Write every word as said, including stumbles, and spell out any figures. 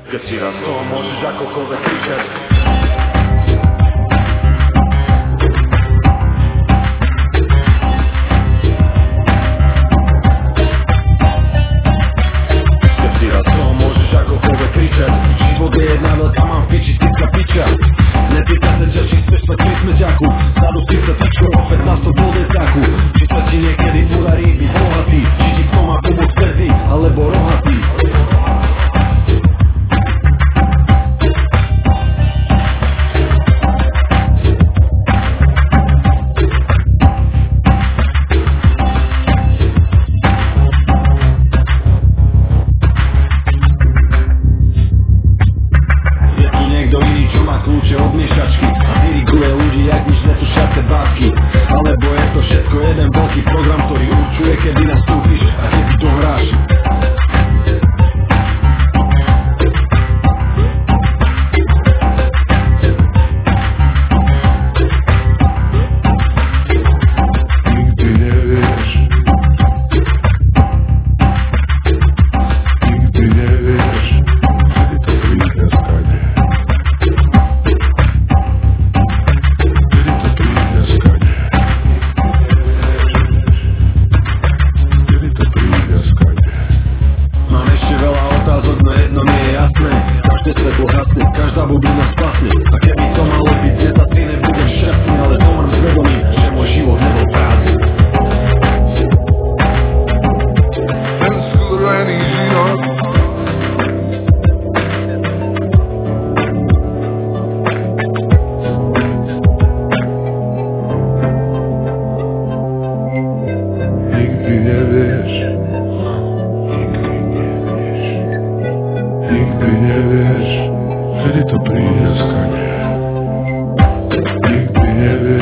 Keď si raz to môžeš akokoľvek kričať. Keď si raz to môžeš akokoľvek kričať. Život je jedna veľká mám piči, stická piča. Nepýta sa ťa, či chceš spať pri smeťaku. Zadu si sa tyčko, opäť na sto do desáku. Či sa ti niekedy podarí byť bohatý, či ti v tom má pomôcť pezí, alebo rohatý. Kľúče od miešačky a diriguje ľudí, jak nič netušiace básky. Alebo je to všetko jeden veľký program, ktorý určuje, kedy nastúpiš a kedy to hráš. Nikdy nevieš. Nikdy nevieš, kedy to príde skade. Každé svetlo hasne, každá bublina splasne. A keby to malo byť desiatý, nebudem šťastný, ale zomrem svedomím, že môj život nebol prázdny. Ten skurvený život nikdy nevieš. Nikdy nevieš, kedy to príde skade. Nikdy nevieš.